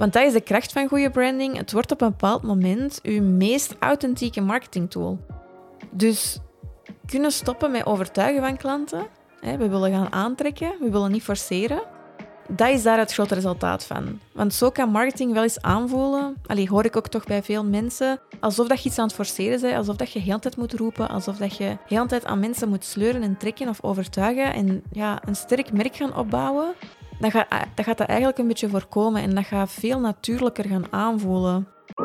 Want dat is de kracht van goede branding. Het wordt op een bepaald moment uw meest authentieke marketingtool. Dus kunnen stoppen met overtuigen van klanten. We willen gaan aantrekken, we willen niet forceren. Dat is daar het grote resultaat van. Want zo kan marketing wel eens aanvoelen, hoor ik ook toch bij veel mensen, alsof dat je iets aan het forceren bent, alsof dat je heel de tijd moet roepen, alsof dat je heel de tijd aan mensen moet sleuren en trekken of overtuigen en een sterk merk gaan opbouwen. Dan gaat dat eigenlijk een beetje voorkomen en dat gaat veel natuurlijker gaan aanvoelen.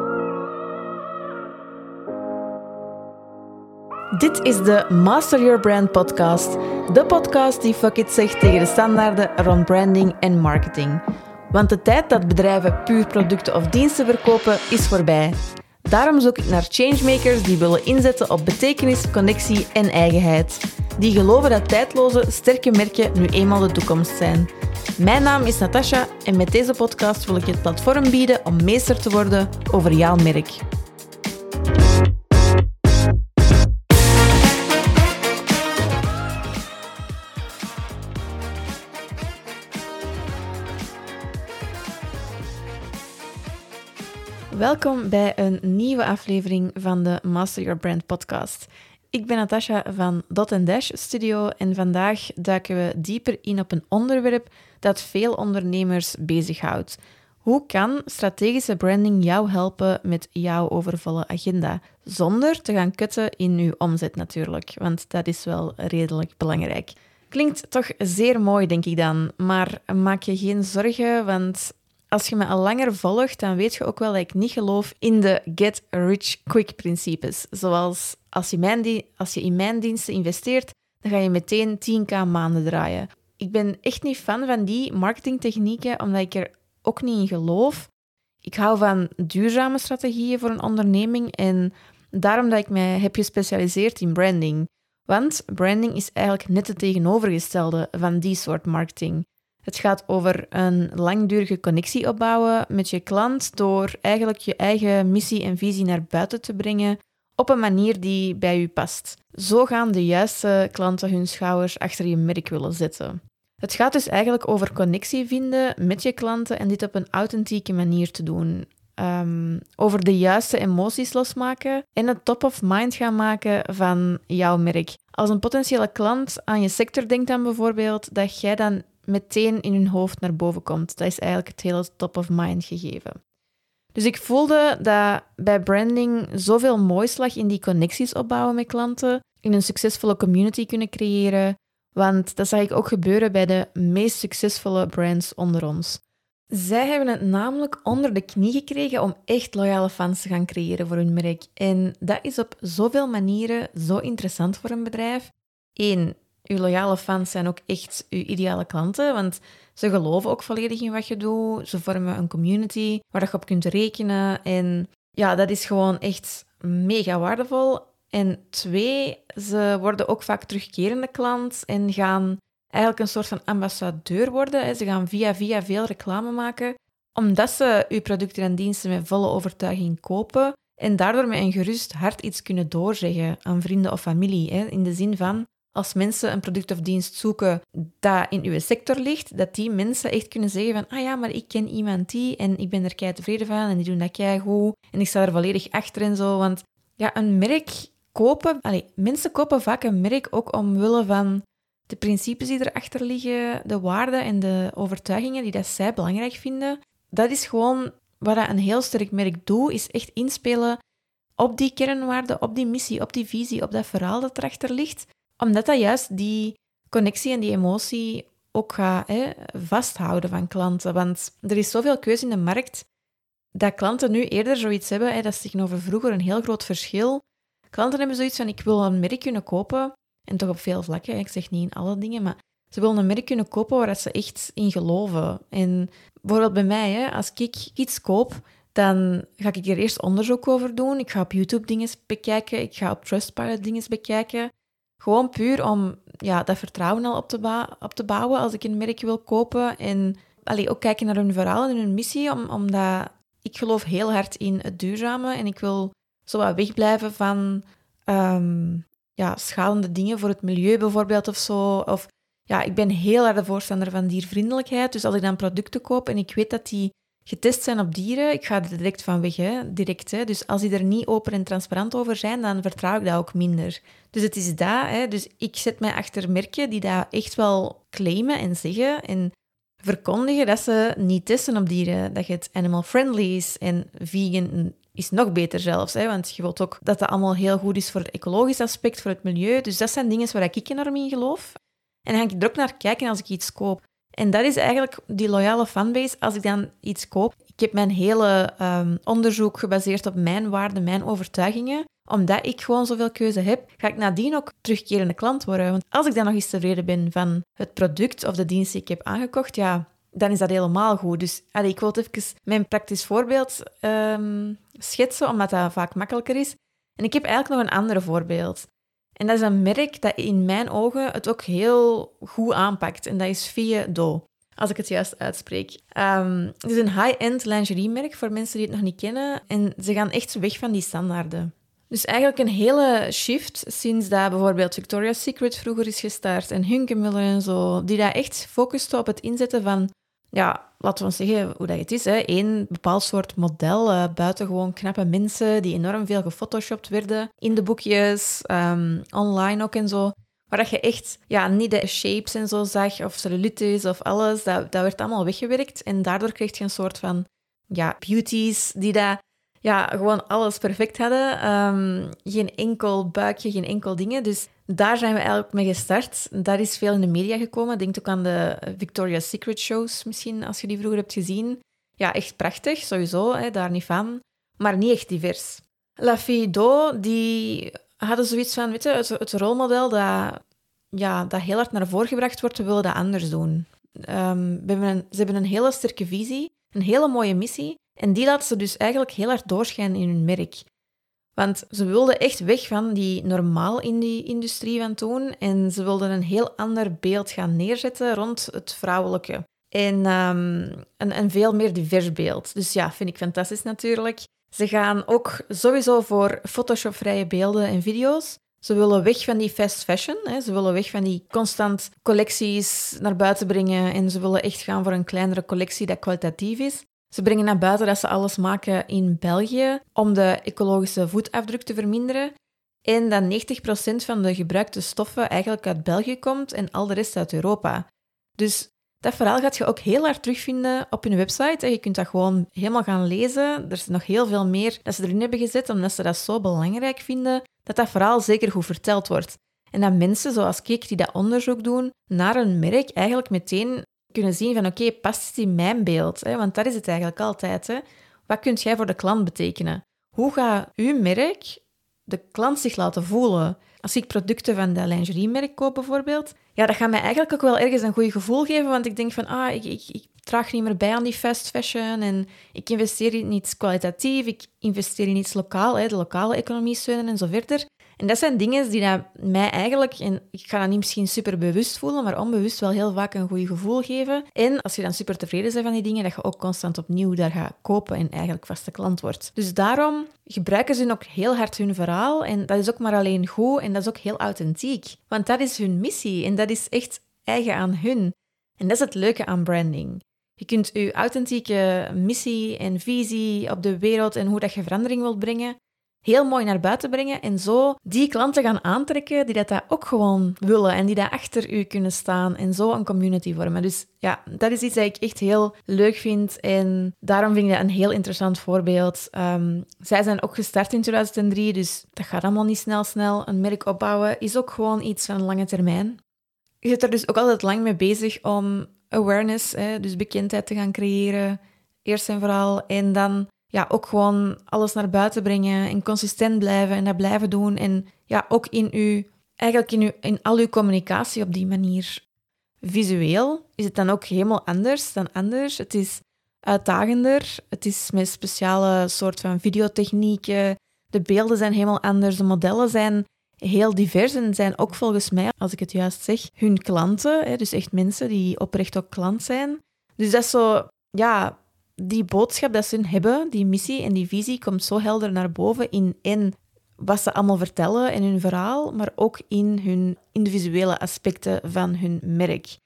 Dit is de Master Your Brand podcast. De podcast die fuck it zegt tegen de standaarden rond branding en marketing. Want de tijd dat bedrijven puur producten of diensten verkopen is voorbij. Daarom zoek ik naar changemakers die willen inzetten op betekenis, connectie en eigenheid. Die geloven dat tijdloze, sterke merken nu eenmaal de toekomst zijn. Mijn naam is Natasha en met deze podcast wil ik je het platform bieden om meester te worden over jouw merk. Welkom bij een nieuwe aflevering van de Master Your Brand podcast. Ik ben Natasha van Dot & Dash Studio en vandaag duiken we dieper in op een onderwerp dat veel ondernemers bezighoudt. Hoe kan strategische branding jou helpen met jouw overvolle agenda? Zonder te gaan kutten in uw omzet natuurlijk, want dat is wel redelijk belangrijk. Klinkt toch zeer mooi, denk ik dan, maar maak je geen zorgen, want als je me al langer volgt, dan weet je ook wel dat ik niet geloof in de get-rich-quick-principes. Zoals als je in mijn diensten investeert, dan ga je meteen 10.000 maanden draaien. Ik ben echt niet fan van die marketingtechnieken, omdat ik er ook niet in geloof. Ik hou van duurzame strategieën voor een onderneming en daarom dat ik mij heb gespecialiseerd in branding. Want branding is eigenlijk net het tegenovergestelde van die soort marketing. Het gaat over een langdurige connectie opbouwen met je klant door eigenlijk je eigen missie en visie naar buiten te brengen op een manier die bij u past. Zo gaan de juiste klanten hun schouders achter je merk willen zetten. Het gaat dus eigenlijk over connectie vinden met je klanten en dit op een authentieke manier te doen. Over de juiste emoties losmaken en het top of mind gaan maken van jouw merk. Als een potentiële klant aan je sector denkt dan bijvoorbeeld, dat jij dan meteen in hun hoofd naar boven komt. Dat is eigenlijk het hele top-of-mind gegeven. Dus ik voelde dat bij branding zoveel moois lag in die connecties opbouwen met klanten, in een succesvolle community kunnen creëren, want dat zag ik ook gebeuren bij de meest succesvolle brands onder ons. Zij hebben het namelijk onder de knie gekregen om echt loyale fans te gaan creëren voor hun merk. En dat is op zoveel manieren zo interessant voor een bedrijf. 1. Uw loyale fans zijn ook echt uw ideale klanten, want ze geloven ook volledig in wat je doet. Ze vormen een community waar je op kunt rekenen. En ja, dat is gewoon echt mega waardevol. En 2, ze worden ook vaak terugkerende klant en gaan eigenlijk een soort van ambassadeur worden. Ze gaan via veel reclame maken, omdat ze uw producten en diensten met volle overtuiging kopen en daardoor met een gerust hart iets kunnen doorzeggen aan vrienden of familie. In de zin van, als mensen een product of dienst zoeken dat in uw sector ligt, dat die mensen echt kunnen zeggen van, ah ja, maar ik ken iemand die en ik ben er kei tevreden van en die doen dat kei goed en ik sta er volledig achter en zo. Want ja, een merk kopen, mensen kopen vaak een merk ook omwille van de principes die erachter liggen, de waarden en de overtuigingen die dat zij belangrijk vinden. Dat is gewoon wat een heel sterk merk doet, is echt inspelen op die kernwaarden, op die missie, op die visie, op dat verhaal dat erachter ligt. Omdat dat juist die connectie en die emotie ook gaat vasthouden van klanten. Want er is zoveel keuze in de markt dat klanten nu eerder zoiets hebben. Dat is tegenover vroeger een heel groot verschil. Klanten hebben zoiets van, ik wil een merk kunnen kopen. En toch op veel vlakken, ik zeg niet in alle dingen, maar ze willen een merk kunnen kopen waar ze echt in geloven. En bijvoorbeeld bij mij, als ik iets koop, dan ga ik er eerst onderzoek over doen. Ik ga op YouTube dingen bekijken, ik ga op Trustpilot dingen bekijken. Gewoon puur om dat vertrouwen al op te bouwen als ik een merk wil kopen. En ook kijken naar hun verhaal en hun missie, omdat ik geloof heel hard in het duurzame. En ik wil zo wat wegblijven van schadende dingen voor het milieu bijvoorbeeld of zo. Of ik ben heel erg de voorstander van diervriendelijkheid. Dus als ik dan producten koop en ik weet dat die getest zijn op dieren. Ik ga er direct van weg, hè. Direct, hè. Dus als die er niet open en transparant over zijn, dan vertrouw ik dat ook minder. Dus het is dat, hè. Dus ik zet mij achter merken die dat echt wel claimen en zeggen en verkondigen dat ze niet testen op dieren. Dat het animal-friendly is en vegan is nog beter zelfs. Hè, want je wilt ook dat dat allemaal heel goed is voor het ecologisch aspect, voor het milieu. Dus dat zijn dingen waar ik enorm in geloof. En dan ga ik er ook naar kijken als ik iets koop. En dat is eigenlijk die loyale fanbase als ik dan iets koop. Ik heb mijn hele onderzoek gebaseerd op mijn waarden, mijn overtuigingen. Omdat ik gewoon zoveel keuze heb, ga ik nadien ook terugkerende klant worden. Want als ik dan nog eens tevreden ben van het product of de dienst die ik heb aangekocht, ja, dan is dat helemaal goed. Dus ik wil even mijn praktisch voorbeeld schetsen, omdat dat vaak makkelijker is. En ik heb eigenlijk nog een ander voorbeeld. En dat is een merk dat in mijn ogen het ook heel goed aanpakt. En dat is Fille d'Eau, als ik het juist uitspreek. Het is een high-end lingeriemerk voor mensen die het nog niet kennen. En ze gaan echt weg van die standaarden. Dus eigenlijk een hele shift sinds dat bijvoorbeeld Victoria's Secret vroeger is gestart en Hunkemöller en zo, die daar echt focusten op het inzetten van, ja, laten we zeggen hoe dat het is, hè. Eén bepaald soort model, buitengewoon knappe mensen die enorm veel gefotoshopt werden in de boekjes, online ook en zo. Maar dat je echt niet de shapes en zo zag, of cellulitis of alles, dat werd allemaal weggewerkt. En daardoor kreeg je een soort van beauties die dat gewoon alles perfect hadden. Geen enkel buikje, geen enkel dingen. Dus daar zijn we eigenlijk mee gestart. Daar is veel in de media gekomen. Denk ook aan de Victoria's Secret shows misschien, als je die vroeger hebt gezien. Ja, echt prachtig, sowieso, hè, daar niet van. Maar niet echt divers. La Fille d'Eau, die hadden zoiets van, weet je, het rolmodel dat heel hard naar voren gebracht wordt, we willen dat anders doen. Ze hebben een hele sterke visie, een hele mooie missie. En die laten ze dus eigenlijk heel hard doorschijnen in hun merk. Want ze wilden echt weg van die normaal in die industrie van toen. En ze wilden een heel ander beeld gaan neerzetten rond het vrouwelijke. En een veel meer divers beeld. Dus ja, vind ik fantastisch natuurlijk. Ze gaan ook sowieso voor Photoshop-vrije beelden en video's. Ze willen weg van die fast fashion. Hè. Ze willen weg van die constant collecties naar buiten brengen. En ze willen echt gaan voor een kleinere collectie dat kwalitatief is. Ze brengen naar buiten dat ze alles maken in België om de ecologische voetafdruk te verminderen. En dat 90% van de gebruikte stoffen eigenlijk uit België komt en al de rest uit Europa. Dus dat verhaal gaat je ook heel hard terugvinden op hun website. Je kunt dat gewoon helemaal gaan lezen. Er is nog heel veel meer dat ze erin hebben gezet, omdat ze dat zo belangrijk vinden, dat verhaal zeker goed verteld wordt. En dat mensen zoals ik die dat onderzoek doen naar een merk eigenlijk meteen kunnen zien van oké, past het in mijn beeld? Hè? Want dat is het eigenlijk altijd. Hè? Wat kunt jij voor de klant betekenen? Hoe gaat uw merk de klant zich laten voelen? Als ik producten van dat lingeriemerk koop bijvoorbeeld, dat gaat mij eigenlijk ook wel ergens een goed gevoel geven, want ik denk van, ik draag niet meer bij aan die fast fashion en ik investeer in iets kwalitatief, ik investeer in iets lokaal, de lokale economie steunen en zo verder. En dat zijn dingen die dat mij eigenlijk, en ik ga dat niet misschien super bewust voelen, maar onbewust wel heel vaak een goed gevoel geven. En als je dan super tevreden bent van die dingen, dat je ook constant opnieuw daar gaat kopen en eigenlijk vaste klant wordt. Dus daarom gebruiken ze ook heel hard hun verhaal en dat is ook maar alleen goed en dat is ook heel authentiek. Want dat is hun missie en dat is echt eigen aan hun. En dat is het leuke aan branding. Je kunt je authentieke missie en visie op de wereld en hoe dat je verandering wilt brengen, heel mooi naar buiten brengen en zo die klanten gaan aantrekken die dat ook gewoon willen en die dat achter u kunnen staan en zo een community vormen. Dus ja, dat is iets dat ik echt heel leuk vind en daarom vind ik dat een heel interessant voorbeeld. Zij zijn ook gestart in 2003, dus dat gaat allemaal niet snel. Een merk opbouwen is ook gewoon iets van een lange termijn. Je zit er dus ook altijd lang mee bezig om awareness, dus bekendheid te gaan creëren, eerst en vooral, en dan ook gewoon alles naar buiten brengen en consistent blijven en dat blijven doen. En ook in al uw communicatie op die manier. Visueel is het dan ook helemaal anders dan anders. Het is uitdagender. Het is met speciale soort van videotechnieken. De beelden zijn helemaal anders. De modellen zijn heel divers en zijn ook volgens mij, als ik het juist zeg, hun klanten. Dus echt mensen die oprecht ook klant zijn. Dus dat is zo, die boodschap dat ze hebben, die missie en die visie, komt zo helder naar boven in wat ze allemaal vertellen in hun verhaal, maar ook in de visuele aspecten van hun merk.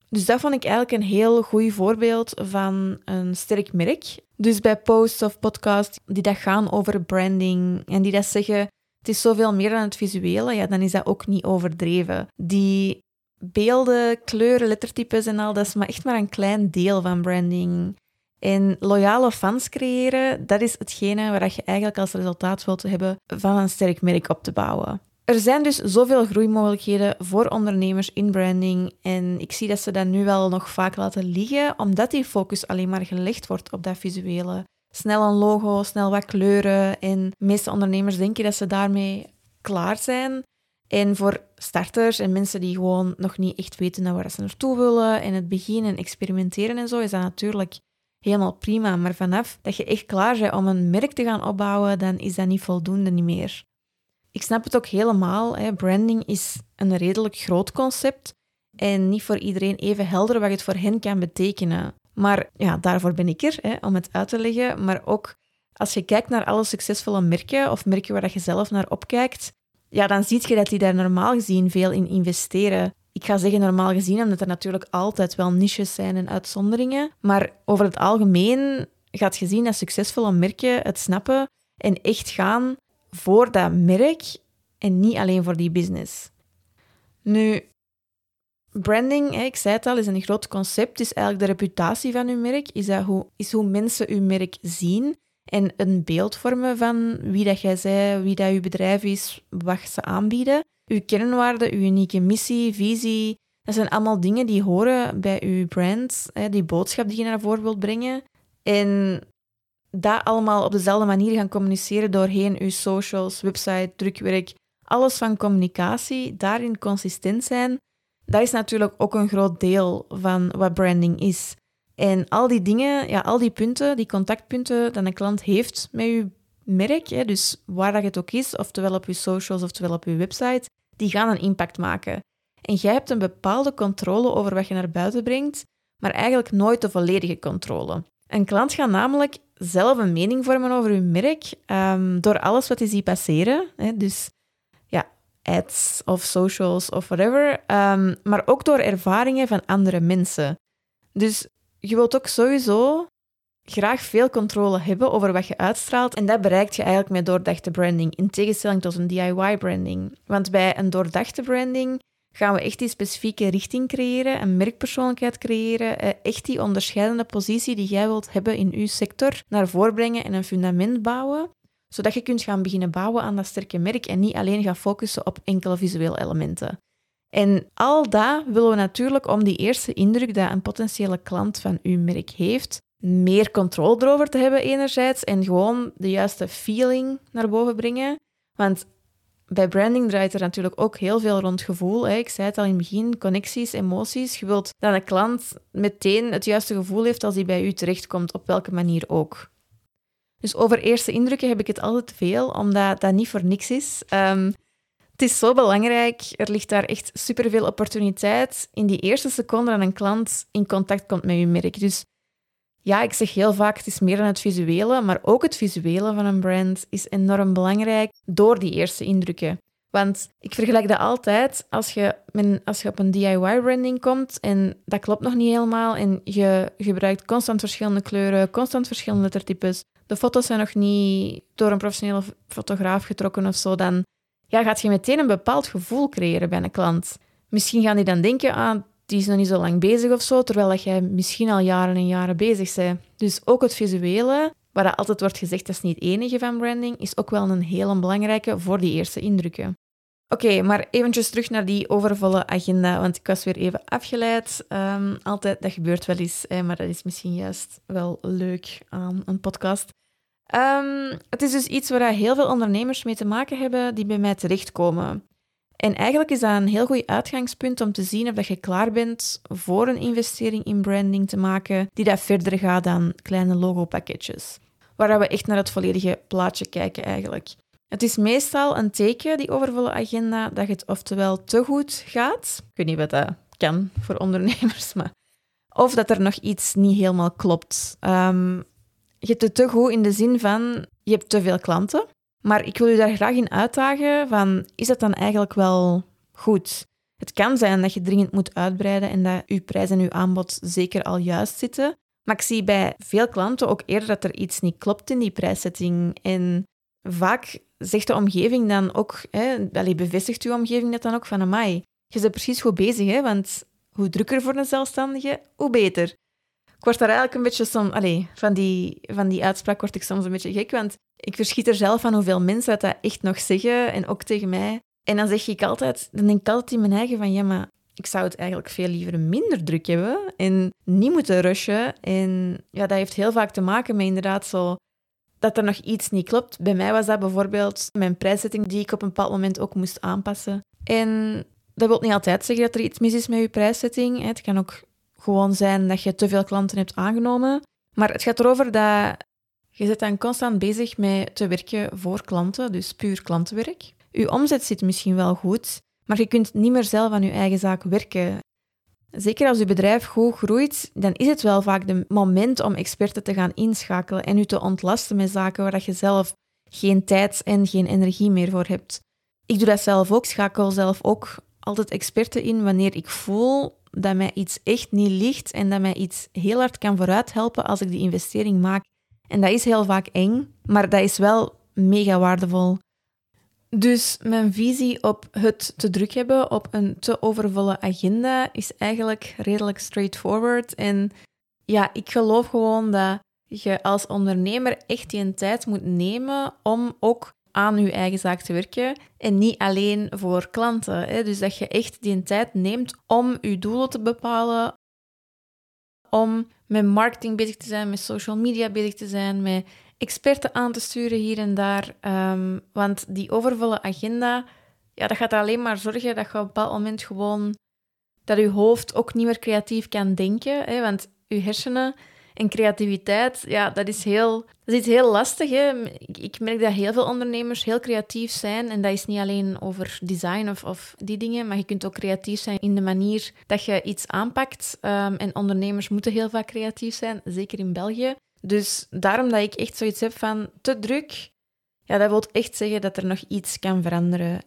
Dus dat vond ik eigenlijk een heel goed voorbeeld van een sterk merk. Dus bij posts of podcasts die dat gaan over branding en die dat zeggen, het is zoveel meer dan het visuele, ja, dan is dat ook niet overdreven. Die beelden, kleuren, lettertypes en al, dat is maar echt maar een klein deel van branding. En loyale fans creëren, dat is hetgene waar je eigenlijk als resultaat wilt hebben van een sterk merk op te bouwen. Er zijn dus zoveel groeimogelijkheden voor ondernemers in branding en ik zie dat ze dat nu wel nog vaak laten liggen, omdat die focus alleen maar gelegd wordt op dat visuele. Snel een logo, snel wat kleuren en de meeste ondernemers denken dat ze daarmee klaar zijn. En voor starters en mensen die gewoon nog niet echt weten naar waar ze naartoe willen en het beginnen experimenteren en zo, is dat natuurlijk helemaal prima. Maar vanaf dat je echt klaar bent om een merk te gaan opbouwen, dan is dat niet voldoende niet meer. Ik snap het ook helemaal. Hè. Branding is een redelijk groot concept en niet voor iedereen even helder wat het voor hen kan betekenen. Maar ja, daarvoor ben ik er, om het uit te leggen. Maar ook als je kijkt naar alle succesvolle merken of merken waar je zelf naar opkijkt, ja, dan zie je dat die daar normaal gezien veel in investeren. Ik ga zeggen normaal gezien, omdat er natuurlijk altijd wel niches zijn en uitzonderingen. Maar over het algemeen gaat je zien dat succesvolle merken het snappen en echt gaan voor dat merk en niet alleen voor die business. Nu, branding, ik zei het al, is een groot concept. Is eigenlijk de reputatie van uw merk. Is hoe mensen uw merk zien en een beeld vormen van wie dat jij bent, wie dat uw bedrijf is, wat ze aanbieden. Uw kernwaarden, uw unieke missie, visie, dat zijn allemaal dingen die horen bij uw brand, die boodschap die je naar voren wilt brengen. En dat allemaal op dezelfde manier gaan communiceren doorheen uw socials, website, drukwerk, alles van communicatie, daarin consistent zijn, dat is natuurlijk ook een groot deel van wat branding is. En al die dingen, ja, al die punten, die contactpunten dat een klant heeft met uw merk, dus waar dat het ook is, oftewel op uw socials, oftewel op uw website, die gaan een impact maken. En jij hebt een bepaalde controle over wat je naar buiten brengt, maar eigenlijk nooit de volledige controle. Een klant gaat namelijk zelf een mening vormen over uw merk door alles wat hij ziet passeren. Dus ja, ads of socials of whatever. Maar ook door ervaringen van andere mensen. Dus je wilt ook sowieso graag veel controle hebben over wat je uitstraalt. En dat bereikt je eigenlijk met doordachte branding, in tegenstelling tot een DIY-branding. Want bij een doordachte branding gaan we echt die specifieke richting creëren, een merkpersoonlijkheid creëren, echt die onderscheidende positie die jij wilt hebben in je sector naar voren brengen en een fundament bouwen, zodat je kunt gaan beginnen bouwen aan dat sterke merk en niet alleen gaan focussen op enkele visuele elementen. En al dat willen we natuurlijk om die eerste indruk dat een potentiële klant van uw merk heeft, meer controle erover te hebben enerzijds en gewoon de juiste feeling naar boven brengen. Want bij branding draait er natuurlijk ook heel veel rond gevoel. Ik zei het al in het begin, connecties, emoties. Je wilt dat een klant meteen het juiste gevoel heeft als hij bij u terechtkomt, op welke manier ook. Dus over eerste indrukken heb ik het altijd veel, omdat dat niet voor niks is. Het is zo belangrijk, er ligt daar echt superveel opportuniteit in die eerste seconde dat een klant in contact komt met uw merk. Dus ja, ik zeg heel vaak, het is meer dan het visuele, maar ook het visuele van een brand is enorm belangrijk door die eerste indrukken. Want ik vergelijk dat altijd als je op een DIY-branding komt en dat klopt nog niet helemaal en je gebruikt constant verschillende kleuren, constant verschillende lettertypes, de foto's zijn nog niet door een professionele fotograaf getrokken of zo, dan gaat je meteen een bepaald gevoel creëren bij een klant. Misschien gaan die dan denken, die is nog niet zo lang bezig of zo, terwijl dat jij misschien al jaren en jaren bezig bent. Dus ook het visuele, waar dat altijd wordt gezegd dat is niet het enige van branding, is ook wel een hele belangrijke voor die eerste indrukken. Oké, maar eventjes terug naar die overvolle agenda, want ik was weer even afgeleid. Altijd, dat gebeurt wel eens, maar dat is misschien juist wel leuk aan een podcast. Het is dus iets waar heel veel ondernemers mee te maken hebben die bij mij terechtkomen. En eigenlijk is dat een heel goed uitgangspunt om te zien of dat je klaar bent voor een investering in branding te maken die dat verder gaat dan kleine logopakketjes. Waar we echt naar het volledige plaatje kijken eigenlijk. Het is meestal een teken, die overvolle agenda, dat het oftewel te goed gaat. Ik weet niet wat dat kan voor ondernemers, maar of dat er nog iets niet helemaal klopt. Je hebt het te goed in de zin van, je hebt te veel klanten. Maar ik wil u daar graag in uitdagen van, is dat dan eigenlijk wel goed? Het kan zijn dat je dringend moet uitbreiden en dat je prijs en je aanbod zeker al juist zitten. Maar ik zie bij veel klanten ook eerder dat er iets niet klopt in die prijszetting. En vaak zegt de omgeving dan ook, bevestigt uw omgeving dat dan ook van, amai, je bent precies goed bezig, hè, want hoe drukker voor een zelfstandige, hoe beter. Ik word daar eigenlijk een beetje van die uitspraak word ik soms een beetje gek, want ik verschiet er zelf van hoeveel mensen dat echt nog zeggen en ook tegen mij. En dan denk ik altijd in mijn eigen van, ja, maar ik zou het eigenlijk veel liever minder druk hebben en niet moeten rushen. En ja, dat heeft heel vaak te maken met inderdaad zo dat er nog iets niet klopt. Bij mij was dat bijvoorbeeld mijn prijszetting die ik op een bepaald moment ook moest aanpassen. En dat wil niet altijd zeggen dat er iets mis is met je prijszetting. Het kan ook gewoon zijn dat je te veel klanten hebt aangenomen. Maar het gaat erover dat je bent dan constant bezig met te werken voor klanten, dus puur klantenwerk. Je omzet zit misschien wel goed, maar je kunt niet meer zelf aan je eigen zaak werken. Zeker als je bedrijf goed groeit, dan is het wel vaak het moment om experten te gaan inschakelen en je te ontlasten met zaken waar je zelf geen tijd en geen energie meer voor hebt. Ik doe dat zelf ook, schakel zelf ook altijd experten in wanneer ik voel dat mij iets echt niet ligt en dat mij iets heel hard kan vooruit helpen als ik die investering maak. En dat is heel vaak eng, maar dat is wel mega waardevol. Dus mijn visie op het te druk hebben, op een te overvolle agenda, is eigenlijk redelijk straightforward. En ja, ik geloof gewoon dat je als ondernemer echt die tijd moet nemen om ook aan je eigen zaak te werken en niet alleen voor klanten. Hè. Dus dat je echt die tijd neemt om je doelen te bepalen, om met marketing bezig te zijn, met social media bezig te zijn, met experten aan te sturen hier en daar. Want die overvolle agenda, ja, dat gaat er alleen maar zorgen dat je op een bepaald moment gewoon dat je hoofd ook niet meer creatief kan denken. Hè, want je hersenen en creativiteit, ja, dat is iets heel lastig. Hè. Ik merk dat heel veel ondernemers heel creatief zijn. En dat is niet alleen over design of die dingen, maar je kunt ook creatief zijn in de manier dat je iets aanpakt. En ondernemers moeten heel vaak creatief zijn, zeker in België. Dus daarom dat ik echt zoiets heb van te druk, ja, dat wil echt zeggen dat er nog iets kan veranderen.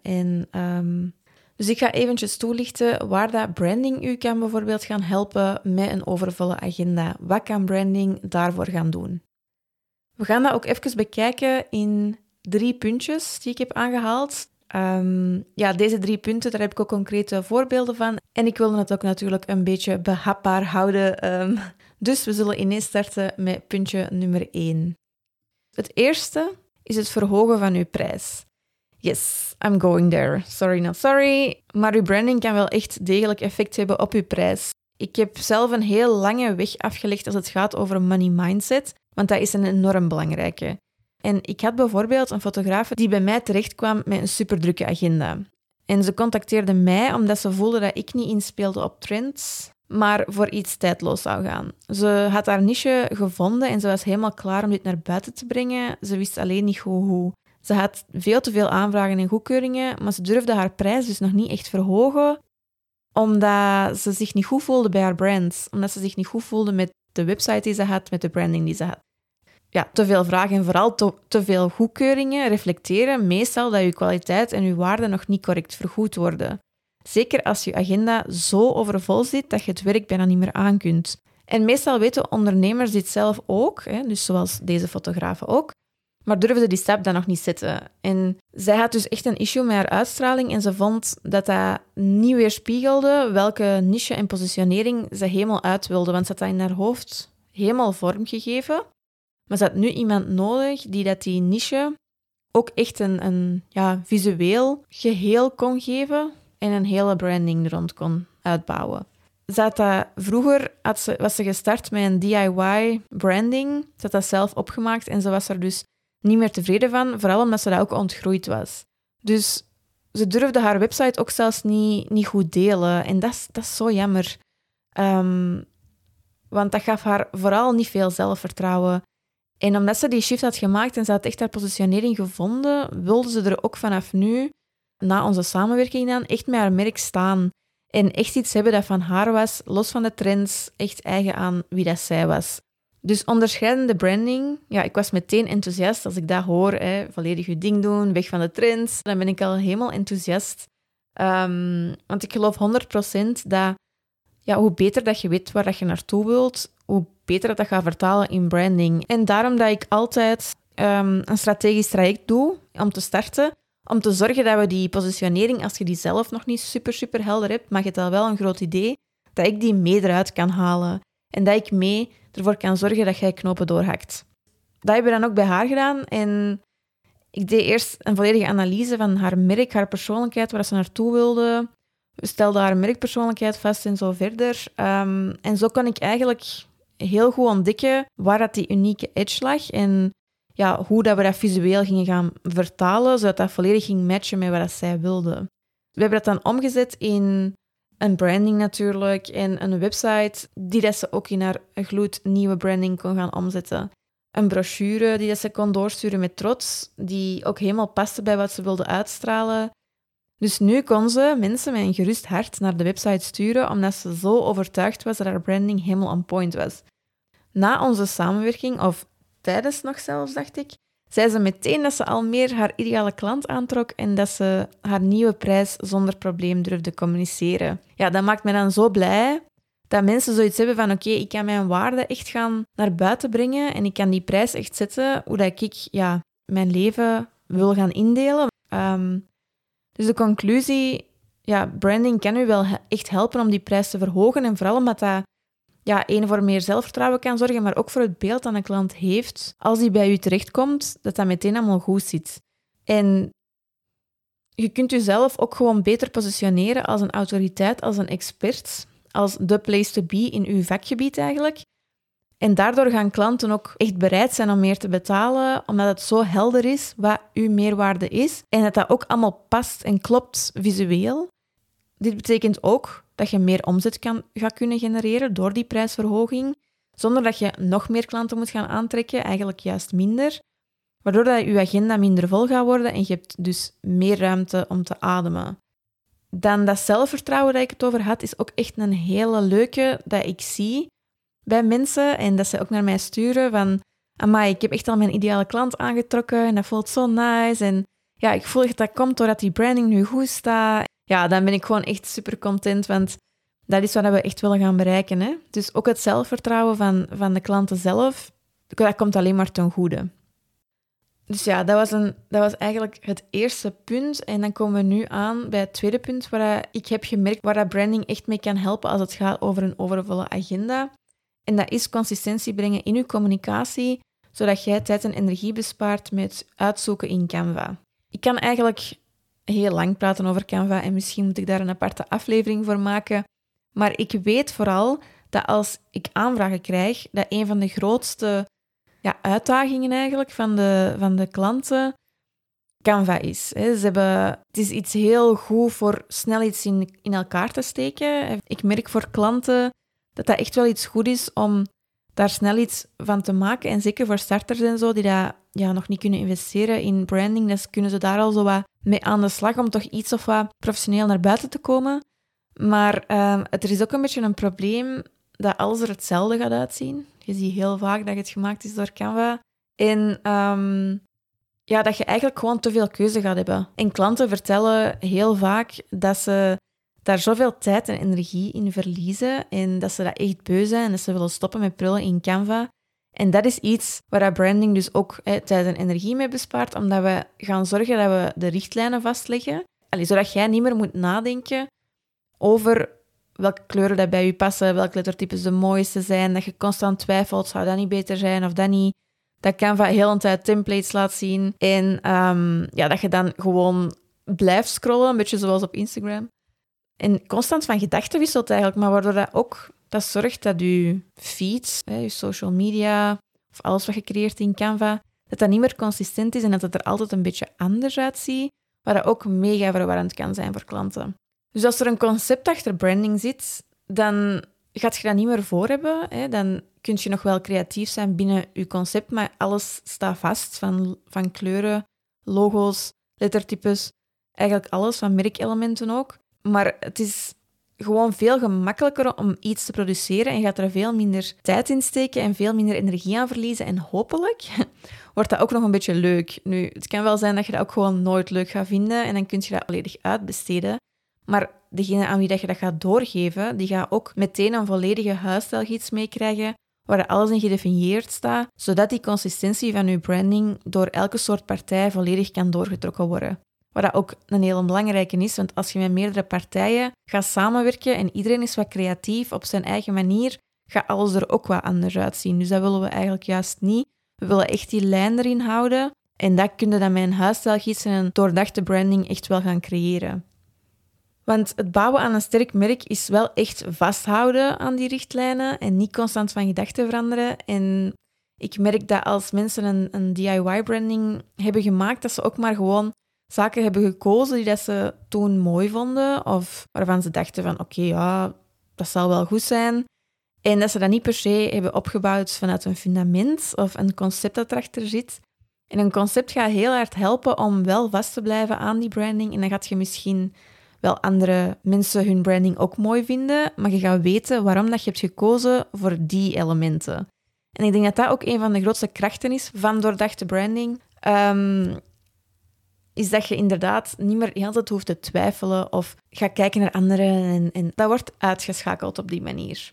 En dus ik ga eventjes toelichten waar dat branding u kan bijvoorbeeld gaan helpen met een overvolle agenda. Wat kan branding daarvoor gaan doen? We gaan dat ook even bekijken in 3 puntjes die ik heb aangehaald. Deze 3 punten, daar heb ik ook concrete voorbeelden van. En ik wilde het ook natuurlijk een beetje behapbaar houden. Dus we zullen ineens starten met puntje nummer 1. Het eerste is het verhogen van uw prijs. Yes, I'm going there. Sorry, not sorry. Maar uw branding kan wel echt degelijk effect hebben op uw prijs. Ik heb zelf een heel lange weg afgelegd als het gaat over money mindset, want dat is een enorm belangrijke. En ik had bijvoorbeeld een fotograaf die bij mij terechtkwam met een superdrukke agenda. En ze contacteerde mij omdat ze voelde dat ik niet inspeelde op trends, maar voor iets tijdloos zou gaan. Ze had haar niche gevonden en ze was helemaal klaar om dit naar buiten te brengen. Ze wist alleen niet goed hoe. Ze had veel te veel aanvragen en goedkeuringen, maar ze durfde haar prijs dus nog niet echt verhogen, omdat ze zich niet goed voelde bij haar brand. Omdat ze zich niet goed voelde met de website die ze had, met de branding die ze had. Ja, te veel vragen en vooral te veel goedkeuringen reflecteren meestal dat je kwaliteit en je waarde nog niet correct vergoed worden. Zeker als je agenda zo overvol zit dat je het werk bijna niet meer aan kunt. En meestal weten ondernemers dit zelf ook, dus zoals deze fotografen ook, maar durfde die stap dan nog niet zetten. En zij had dus echt een issue met haar uitstraling en ze vond dat dat niet weerspiegelde welke niche en positionering ze helemaal uit wilde, want ze had dat in haar hoofd helemaal vormgegeven. Maar ze had nu iemand nodig die niche ook echt een visueel geheel kon geven en een hele branding er rond kon uitbouwen. Vroeger was ze gestart met een DIY branding. Ze had dat zelf opgemaakt en ze was er dus niet meer tevreden van, vooral omdat ze dat ook ontgroeid was. Dus ze durfde haar website ook zelfs niet goed delen. En dat is zo jammer. Want dat gaf haar vooral niet veel zelfvertrouwen. En omdat ze die shift had gemaakt en ze had echt haar positionering gevonden, wilde ze er ook vanaf nu, na onze samenwerking dan, echt met haar merk staan. En echt iets hebben dat van haar was, los van de trends, echt eigen aan wie dat zij was. Dus onderscheidende branding, ja, ik was meteen enthousiast als ik dat hoor. Volledig je ding doen, weg van de trends. Dan ben ik al helemaal enthousiast. Want ik geloof 100% dat hoe beter dat je weet waar dat je naartoe wilt, hoe beter dat gaat vertalen in branding. En daarom dat ik altijd een strategisch traject doe om te starten, om te zorgen dat we die positionering, als je die zelf nog niet super helder hebt, maar je hebt al wel een groot idee, dat ik die mee eruit kan halen. En dat ik mee ervoor kan zorgen dat jij knopen doorhakt. Dat hebben we dan ook bij haar gedaan. En ik deed eerst een volledige analyse van haar merk, haar persoonlijkheid, waar ze naartoe wilde. We stelden haar merkpersoonlijkheid vast en zo verder. En zo kon ik eigenlijk heel goed ontdekken waar dat die unieke edge lag en hoe dat we dat visueel gingen gaan vertalen, zodat dat volledig ging matchen met wat zij wilde. We hebben dat dan omgezet in een branding natuurlijk en een website die dat ze ook in haar gloednieuwe branding kon gaan omzetten. Een brochure die dat ze kon doorsturen met trots, die ook helemaal paste bij wat ze wilde uitstralen. Dus nu kon ze mensen met een gerust hart naar de website sturen, omdat ze zo overtuigd was dat haar branding helemaal on point was. Na onze samenwerking, of tijdens nog zelfs, dacht ik, zei ze meteen dat ze al meer haar ideale klant aantrok en dat ze haar nieuwe prijs zonder probleem durfde communiceren. Ja, dat maakt me dan zo blij dat mensen zoiets hebben van oké, ik kan mijn waarde echt gaan naar buiten brengen en ik kan die prijs echt zetten hoe dat ik mijn leven wil gaan indelen. Dus de conclusie, branding kan u wel echt helpen om die prijs te verhogen en vooral omdat dat voor meer zelfvertrouwen kan zorgen, maar ook voor het beeld dat een klant heeft als die bij u terechtkomt, dat meteen allemaal goed zit. En je kunt jezelf ook gewoon beter positioneren als een autoriteit, als een expert, als the place to be in uw vakgebied eigenlijk. En daardoor gaan klanten ook echt bereid zijn om meer te betalen, omdat het zo helder is wat uw meerwaarde is en dat ook allemaal past en klopt visueel. Dit betekent ook dat je meer omzet gaat kunnen genereren door die prijsverhoging, zonder dat je nog meer klanten moet gaan aantrekken, eigenlijk juist minder, waardoor dat je agenda minder vol gaat worden en je hebt dus meer ruimte om te ademen. Dan dat zelfvertrouwen dat ik het over had, is ook echt een hele leuke dat ik zie bij mensen en dat ze ook naar mij sturen van amai, ik heb echt al mijn ideale klant aangetrokken en dat voelt zo nice en ik voel dat dat komt doordat die branding nu goed staat. Ja, dan ben ik gewoon echt super content, want dat is wat we echt willen gaan bereiken. Hè? Dus ook het zelfvertrouwen van de klanten zelf, dat komt alleen maar ten goede. Dus dat was eigenlijk het eerste punt. En dan komen we nu aan bij het tweede punt, waar ik heb gemerkt waar dat branding echt mee kan helpen als het gaat over een overvolle agenda. En dat is consistentie brengen in je communicatie, zodat jij tijd en energie bespaart met uitzoeken in Canva. Ik kan eigenlijk heel lang praten over Canva en misschien moet ik daar een aparte aflevering voor maken. Maar ik weet vooral dat als ik aanvragen krijg, dat een van de grootste uitdagingen eigenlijk van de klanten Canva is. Het is iets heel goed voor snel iets in elkaar te steken. Ik merk voor klanten dat dat echt wel iets goed is om daar snel iets van te maken. En zeker voor starters en zo, die dat nog niet kunnen investeren in branding, dus kunnen ze daar al zo wat mee aan de slag om toch iets of wat professioneel naar buiten te komen. Maar er is ook een beetje een probleem dat alles er hetzelfde gaat uitzien. Je ziet heel vaak dat het gemaakt is door Canva. En dat je eigenlijk gewoon te veel keuze gaat hebben. En klanten vertellen heel vaak dat ze daar zoveel tijd en energie in verliezen en dat ze dat echt beu zijn en dat ze willen stoppen met prullen in Canva. En dat is iets waar branding dus ook tijd en energie mee bespaart, omdat we gaan zorgen dat we de richtlijnen vastleggen, zodat jij niet meer moet nadenken over welke kleuren dat bij je passen, welke lettertypes de mooiste zijn, dat je constant twijfelt, zou dat niet beter zijn of dat niet. Dat Canva heel een tijd templates laat zien en dat je dan gewoon blijft scrollen, een beetje zoals op Instagram. En constant van gedachten wisselt eigenlijk, maar waardoor dat zorgt dat je feeds, je social media of alles wat je creëert in Canva, dat niet meer consistent is en dat het er altijd een beetje anders uitziet, waar dat ook mega verwarrend kan zijn voor klanten. Dus als er een concept achter branding zit, dan gaat je dat niet meer voor hebben. Dan kun je nog wel creatief zijn binnen je concept, maar alles staat vast van kleuren, logo's, lettertypes, eigenlijk alles, van merkelementen ook. Maar het is gewoon veel gemakkelijker om iets te produceren en je gaat er veel minder tijd in steken en veel minder energie aan verliezen. En hopelijk wordt dat ook nog een beetje leuk. Nu, het kan wel zijn dat je dat ook gewoon nooit leuk gaat vinden en dan kun je dat volledig uitbesteden. Maar degene aan wie dat je dat gaat doorgeven, die gaat ook meteen een volledige huisstijlgids meekrijgen, waar alles in gedefinieerd staat, zodat die consistentie van je branding door elke soort partij volledig kan doorgetrokken worden. Wat dat ook een heel belangrijke is, want als je met meerdere partijen gaat samenwerken en iedereen is wat creatief op zijn eigen manier, gaat alles er ook wat anders uitzien. Dus dat willen we eigenlijk juist niet. We willen echt die lijn erin houden en dat kun je dan met een huisstijlgids en een doordachte branding echt wel gaan creëren. Want het bouwen aan een sterk merk is wel echt vasthouden aan die richtlijnen en niet constant van gedachten veranderen. En ik merk dat als mensen een DIY-branding hebben gemaakt, dat ze ook maar gewoon zaken hebben gekozen die dat ze toen mooi vonden of waarvan ze dachten van oké, ja, dat zal wel goed zijn. En dat ze dat niet per se hebben opgebouwd vanuit een fundament of een concept dat erachter zit. En een concept gaat heel hard helpen om wel vast te blijven aan die branding. En dan gaat je misschien wel andere mensen hun branding ook mooi vinden, maar je gaat weten waarom dat je hebt gekozen voor die elementen. En ik denk dat dat ook een van de grootste krachten is van doordachte branding. Is dat je inderdaad niet meer de hele tijd hoeft te twijfelen of gaat kijken naar anderen. En dat wordt uitgeschakeld op die manier.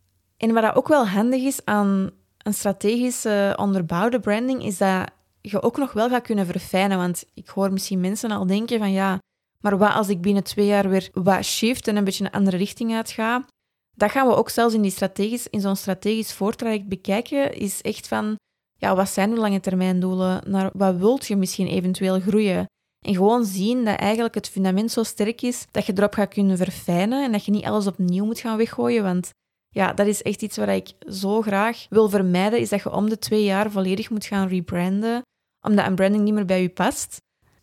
En wat ook wel handig is aan een strategische onderbouwde branding, is dat je ook nog wel gaat kunnen verfijnen. Want ik hoor misschien mensen al denken van ja, maar wat als ik binnen 2 jaar weer wat shift en een beetje een andere richting uitga? Dat gaan we ook zelfs in zo'n strategisch voortraject bekijken, is echt van ja, wat zijn uw lange termijn doelen? Naar wat wilt je misschien eventueel groeien? En gewoon zien dat eigenlijk het fundament zo sterk is dat je erop gaat kunnen verfijnen en dat je niet alles opnieuw moet gaan weggooien. Want ja, dat is echt iets wat ik zo graag wil vermijden, is dat je om de 2 jaar volledig moet gaan rebranden, omdat een branding niet meer bij je past.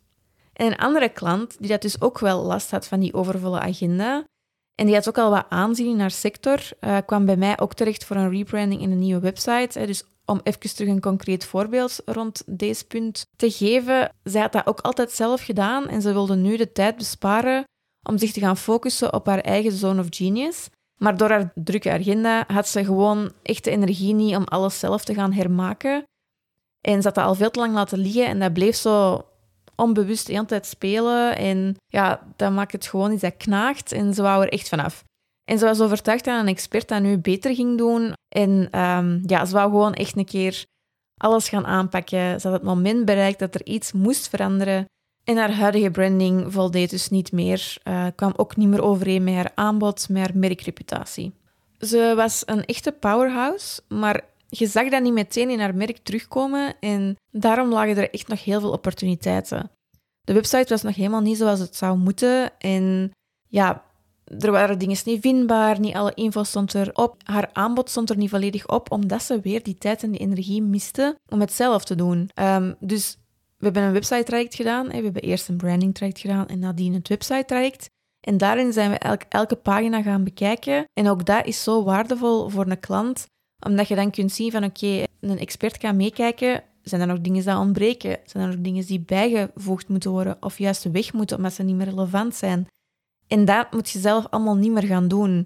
En een andere klant, die dat dus ook wel last had van die overvolle agenda, en die had ook al wat aanzien in haar sector, kwam bij mij ook terecht voor een rebranding in een nieuwe website. Dus om even terug een concreet voorbeeld rond deze punt te geven. Zij had dat ook altijd zelf gedaan en ze wilde nu de tijd besparen om zich te gaan focussen op haar eigen zone of genius. Maar door haar drukke agenda had ze gewoon echt de energie niet om alles zelf te gaan hermaken. En ze had dat al veel te lang laten liggen en dat bleef zo onbewust de hele tijd spelen. En ja, dat maakt het gewoon iets dat knaagt en ze wou er echt vanaf. En ze was overtuigd dat een expert dat nu beter ging doen. En ze wou gewoon echt een keer alles gaan aanpakken. Ze had het moment bereikt dat er iets moest veranderen. En haar huidige branding voldeed dus niet meer. Kwam ook niet meer overeen met haar aanbod, met haar merkreputatie. Ze was een echte powerhouse, maar je zag dat niet meteen in haar merk terugkomen. En daarom lagen er echt nog heel veel opportuniteiten. De website was nog helemaal niet zoals het zou moeten. En ja, er waren dingen niet vindbaar, niet alle info stond erop. Haar aanbod stond er niet volledig op, omdat ze weer die tijd en die energie miste om het zelf te doen. Dus we hebben een website-traject gedaan. We hebben eerst een branding-traject gedaan en nadien het website-traject. En daarin zijn we elke pagina gaan bekijken. En ook dat is zo waardevol voor een klant, omdat je dan kunt zien van oké, een expert kan meekijken. Zijn er nog dingen die ontbreken? Zijn er nog dingen die bijgevoegd moeten worden of juist weg moeten omdat ze niet meer relevant zijn? En dat moet je zelf allemaal niet meer gaan doen.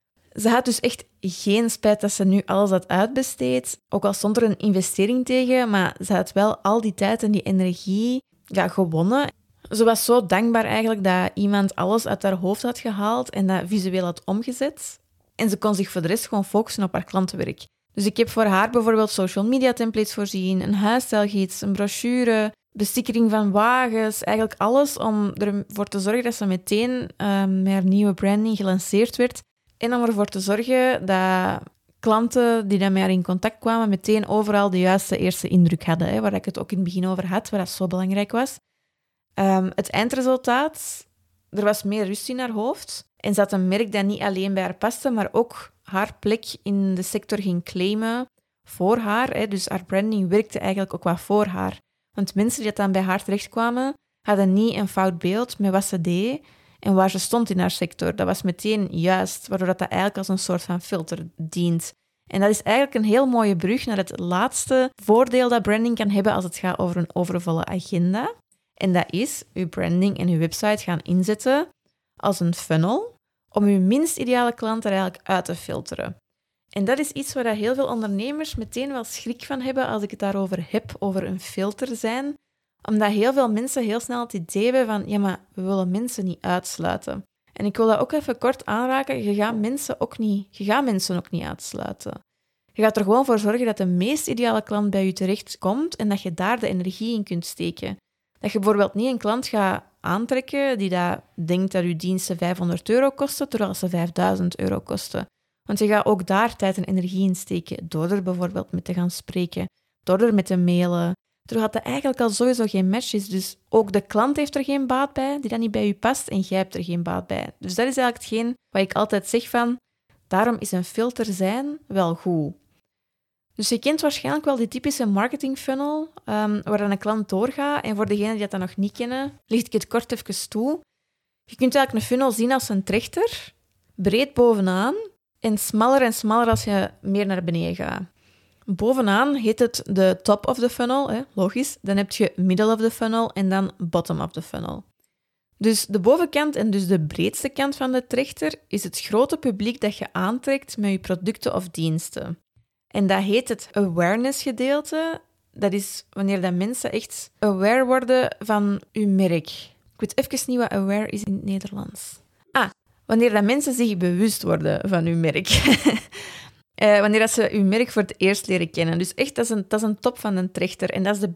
Ze had dus echt geen spijt dat ze nu alles had uitbesteed. Ook al stond er een investering tegen, maar ze had wel al die tijd en die energie gewonnen. Ze was zo dankbaar eigenlijk dat iemand alles uit haar hoofd had gehaald en dat visueel had omgezet. En ze kon zich voor de rest gewoon focussen op haar klantenwerk. Dus ik heb voor haar bijvoorbeeld social media templates voorzien, een huisstijlgids, een brochure, bestikkering van wagens, eigenlijk alles om ervoor te zorgen dat ze meteen met haar nieuwe branding gelanceerd werd. En om ervoor te zorgen dat klanten die dan met haar in contact kwamen meteen overal de juiste eerste indruk hadden, waar ik het ook in het begin over had, waar dat zo belangrijk was. Het eindresultaat, er was meer rust in haar hoofd. En ze had een merk dat niet alleen bij haar paste, maar ook haar plek in de sector ging claimen voor haar. Dus haar branding werkte eigenlijk ook wat voor haar. Want mensen die dan bij haar terechtkwamen, hadden niet een fout beeld met wat ze deed en waar ze stond in haar sector. Dat was meteen juist, waardoor dat eigenlijk als een soort van filter dient. En dat is eigenlijk een heel mooie brug naar het laatste voordeel dat branding kan hebben als het gaat over een overvolle agenda. En dat is uw branding en uw website gaan inzetten als een funnel om uw minst ideale klant er eigenlijk uit te filteren. En dat is iets waar heel veel ondernemers meteen wel schrik van hebben als ik het daarover heb, over een filter zijn. Omdat heel veel mensen heel snel het idee hebben van, ja, maar we willen mensen niet uitsluiten. En ik wil dat ook even kort aanraken. Je gaat mensen ook niet uitsluiten. Je gaat er gewoon voor zorgen dat de meest ideale klant bij je terechtkomt en dat je daar de energie in kunt steken. Dat je bijvoorbeeld niet een klant gaat aantrekken die dat denkt dat je diensten €500 kosten, terwijl ze €5.000 kosten. Want je gaat ook daar tijd en energie in steken, door er bijvoorbeeld mee te gaan spreken, door er mee te mailen, terwijl dat eigenlijk al sowieso geen match is. Dus ook de klant heeft er geen baat bij, die dat niet bij je past, en jij hebt er geen baat bij. Dus dat is eigenlijk hetgeen wat ik altijd zeg van, daarom is een filter zijn wel goed. Dus je kent waarschijnlijk wel die typische marketing funnel, waar dan een klant doorgaat. En voor degenen die dat nog niet kennen, licht ik het kort even toe. Je kunt eigenlijk een funnel zien als een trechter, breed bovenaan en smaller als je meer naar beneden gaat. Bovenaan heet het de top of the funnel, logisch. Dan heb je middle of the funnel en dan bottom of the funnel. Dus de bovenkant en dus de breedste kant van de trechter is het grote publiek dat je aantrekt met je producten of diensten. En dat heet het awareness gedeelte. Dat is wanneer dat mensen echt aware worden van je merk. Ik weet even niet wat aware is in het Nederlands. Wanneer dat mensen zich bewust worden van hun merk. Wanneer dat ze hun merk voor het eerst leren kennen. Dus echt, dat is een top van een trechter. En dat is het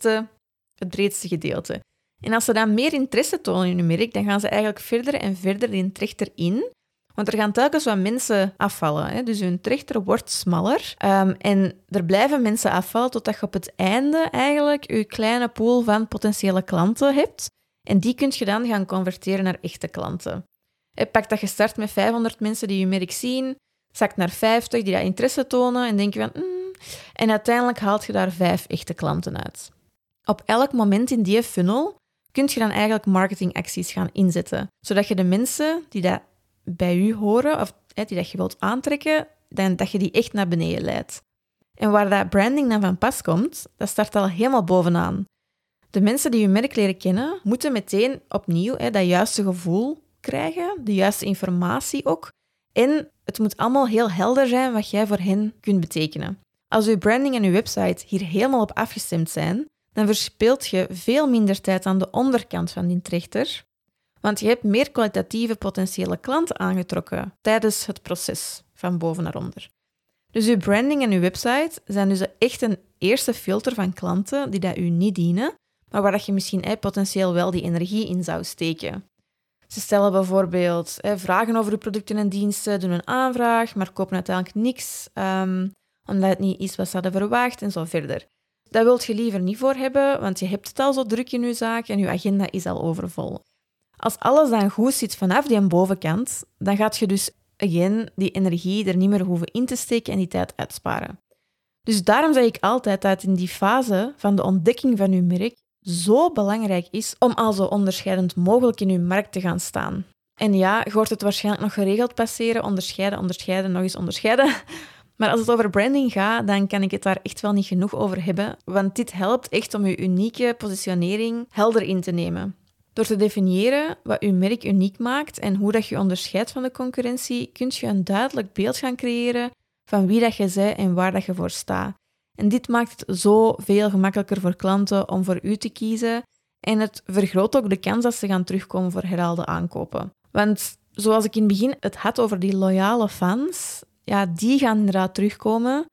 breedste gedeelte. En als ze dan meer interesse tonen in hun merk, dan gaan ze eigenlijk verder en verder in trechter in. Want er gaan telkens wat mensen afvallen. Hè? Dus hun trechter wordt smaller. En er blijven mensen afvallen totdat je op het einde eigenlijk je kleine pool van potentiële klanten hebt. En die kun je dan gaan converteren naar echte klanten. Pak dat je start met 500 mensen die je merk zien, zakt naar 50 die dat interesse tonen en denk je van... En uiteindelijk haalt je daar 5 echte klanten uit. Op elk moment in die funnel kun je dan eigenlijk marketingacties gaan inzetten. Zodat je de mensen die dat bij u horen, of die dat je wilt aantrekken, dat je die echt naar beneden leidt. En waar dat branding dan van pas komt, dat start al helemaal bovenaan. De mensen die je merk leren kennen, moeten meteen opnieuw dat juiste gevoel krijgen, de juiste informatie ook. En het moet allemaal heel helder zijn wat jij voor hen kunt betekenen. Als uw branding en uw website hier helemaal op afgestemd zijn, dan verspeelt je veel minder tijd aan de onderkant van die trechter, want je hebt meer kwalitatieve potentiële klanten aangetrokken tijdens het proces van boven naar onder. Dus uw branding en uw website zijn dus echt een eerste filter van klanten die dat u niet dienen, maar waar dat je misschien potentieel wel die energie in zou steken. Ze stellen bijvoorbeeld vragen over uw producten en diensten, doen een aanvraag, maar kopen uiteindelijk niks, omdat het niet is wat ze hadden verwacht en zo verder. Dat wilt je liever niet voor hebben, want je hebt het al zo druk in je zaak en je agenda is al overvol. Als alles dan goed zit vanaf die bovenkant, dan gaat je dus, die energie er niet meer hoeven in te steken en die tijd uitsparen. Dus daarom zeg ik altijd dat in die fase van de ontdekking van je merk zo belangrijk is om al zo onderscheidend mogelijk in je markt te gaan staan. En ja, je hoort het waarschijnlijk nog geregeld passeren, onderscheiden, nog eens onderscheiden. Maar als het over branding gaat, dan kan ik het daar echt wel niet genoeg over hebben, want dit helpt echt om je unieke positionering helder in te nemen. Door te definiëren wat je merk uniek maakt en hoe dat je onderscheidt van de concurrentie, kun je een duidelijk beeld gaan creëren van wie dat je bent en waar dat je voor staat. En dit maakt het zo veel gemakkelijker voor klanten om voor u te kiezen en het vergroot ook de kans dat ze gaan terugkomen voor herhaalde aankopen. Want zoals ik in het begin het had over die loyale fans, ja, die gaan inderdaad terugkomen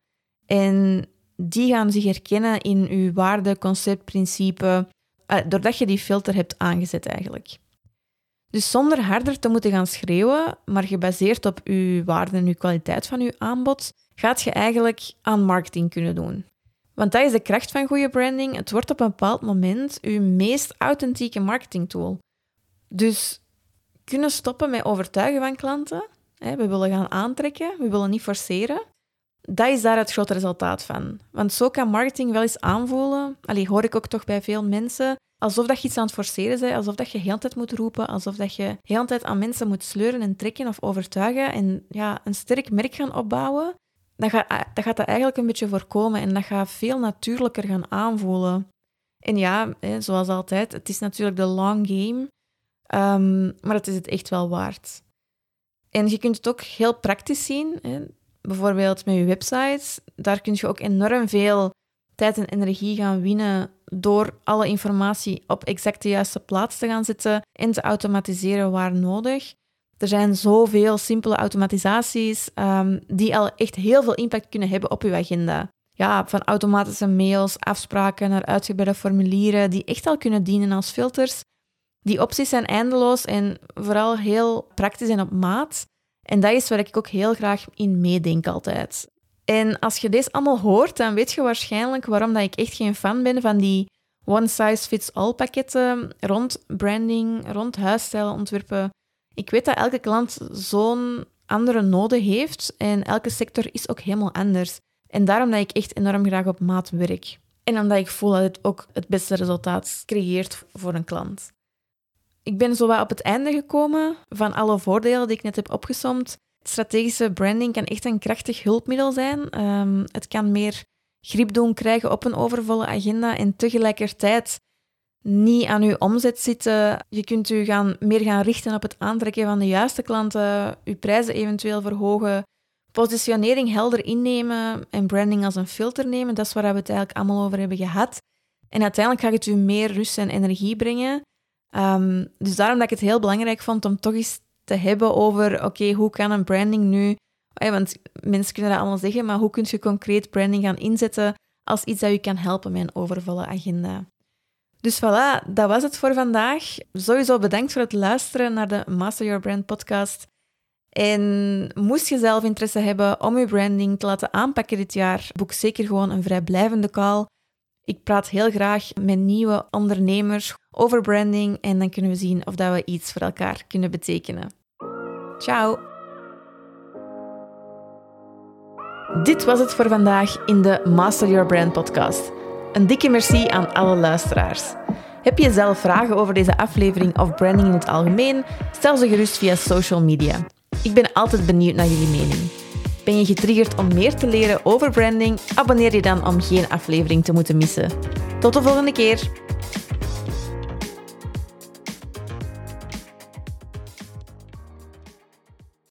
en die gaan zich herkennen in uw waarde, concept, principe, doordat je die filter hebt aangezet eigenlijk. Dus zonder harder te moeten gaan schreeuwen, maar gebaseerd op uw waarde en uw kwaliteit van uw aanbod, gaat je eigenlijk aan marketing kunnen doen. Want dat is de kracht van goede branding. Het wordt op een bepaald moment uw meest authentieke marketingtool. Dus kunnen stoppen met overtuigen van klanten. We willen gaan aantrekken, we willen niet forceren. Dat is daar het grote resultaat van. Want zo kan marketing wel eens aanvoelen, hoor ik ook toch bij veel mensen, alsof dat je iets aan het forceren bent, alsof dat je de hele tijd moet roepen, alsof dat je de hele tijd aan mensen moet sleuren en trekken of overtuigen en een sterk merk gaan opbouwen. Dan gaat dat eigenlijk een beetje voorkomen en dat gaat veel natuurlijker gaan aanvoelen. En ja, zoals altijd, het is natuurlijk de long game, maar het is het echt wel waard. En je kunt het ook heel praktisch zien. Bijvoorbeeld met je website. Daar kun je ook enorm veel tijd en energie gaan winnen door alle informatie op exact de juiste plaats te gaan zetten en te automatiseren waar nodig. Er zijn zoveel simpele automatisaties die al echt heel veel impact kunnen hebben op uw agenda. Ja, van automatische mails, afspraken naar uitgebreide formulieren die echt al kunnen dienen als filters. Die opties zijn eindeloos en vooral heel praktisch en op maat. En dat is waar ik ook heel graag in meedenk altijd. En als je deze allemaal hoort, dan weet je waarschijnlijk waarom dat ik echt geen fan ben van die one-size-fits-all pakketten rond branding, rond huisstijlontwerpen. Ik weet dat elke klant zo'n andere noden heeft en elke sector is ook helemaal anders. En daarom dat ik echt enorm graag op maat werk. En omdat ik voel dat het ook het beste resultaat creëert voor een klant. Ik ben zo wat op het einde gekomen van alle voordelen die ik net heb opgesomd. Strategische branding kan echt een krachtig hulpmiddel zijn. Het kan meer grip doen krijgen op een overvolle agenda en tegelijkertijd niet aan uw omzet zitten. Je kunt u meer gaan richten op het aantrekken van de juiste klanten, uw prijzen eventueel verhogen, positionering helder innemen en branding als een filter nemen. Dat is waar we het eigenlijk allemaal over hebben gehad. En uiteindelijk gaat het u meer rust en energie brengen. Dus daarom dat ik het heel belangrijk vond om toch eens te hebben over, oké, hoe kan een branding nu... Want mensen kunnen dat allemaal zeggen, maar hoe kun je concreet branding gaan inzetten als iets dat je kan helpen met een overvolle agenda? Dus voilà, dat was het voor vandaag. Sowieso bedankt voor het luisteren naar de Master Your Brand podcast. En moest je zelf interesse hebben om je branding te laten aanpakken dit jaar, boek zeker gewoon een vrijblijvende call. Ik praat heel graag met nieuwe ondernemers over branding en dan kunnen we zien of dat we iets voor elkaar kunnen betekenen. Ciao! Dit was het voor vandaag in de Master Your Brand podcast. Een dikke merci aan alle luisteraars. Heb je zelf vragen over deze aflevering of branding in het algemeen? Stel ze gerust via social media. Ik ben altijd benieuwd naar jullie mening. Ben je getriggerd om meer te leren over branding? Abonneer je dan om geen aflevering te moeten missen. Tot de volgende keer!